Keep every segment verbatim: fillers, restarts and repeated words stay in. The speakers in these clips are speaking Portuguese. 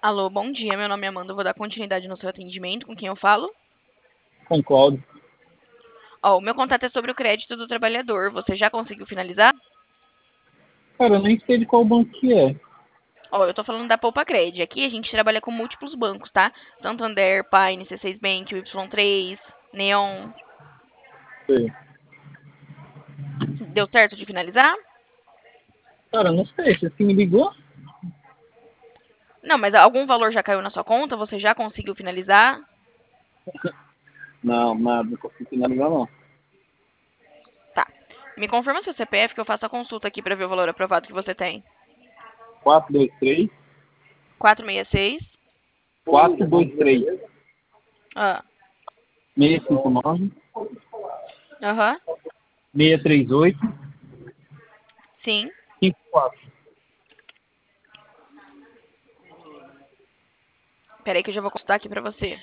Alô, bom dia. Meu nome é Amanda. Eu vou dar continuidade no seu atendimento. Com quem eu falo? Concordo. Ó, o meu contato é sobre o crédito do trabalhador. Você já conseguiu finalizar? Cara, eu nem sei de qual banco que é. Ó, eu tô falando da Poupa Cred. Aqui a gente trabalha com múltiplos bancos, tá? Santander, Paine, C seis Bank, Y três, Neon. Sei. Deu certo de finalizar? Cara, não sei. Você que me ligou? Não, mas algum valor já caiu na sua conta? Você já conseguiu finalizar? Não, nada. Não consigo finalizar, não. Tá. Me confirma seu C P F que eu faço a consulta aqui pra ver o valor aprovado que você tem. quatro dois três, quatro seis seis. quatro dois três, Ah, seis cinco nove, aham. seis três oito, Sim. cinco quatro. Peraí que eu já vou consultar aqui pra você.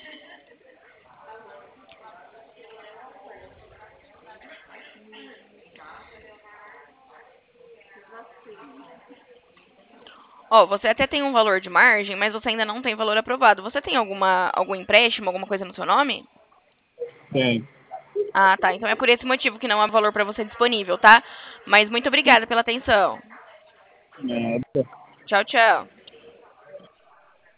Ó, você até tem um valor de margem, mas você ainda não tem valor aprovado. Você tem alguma algum empréstimo, alguma coisa no seu nome? Tem. Ah, tá. Então é por esse motivo que não há valor pra você disponível, tá? Mas muito obrigada pela atenção. É, Tchau, tchau.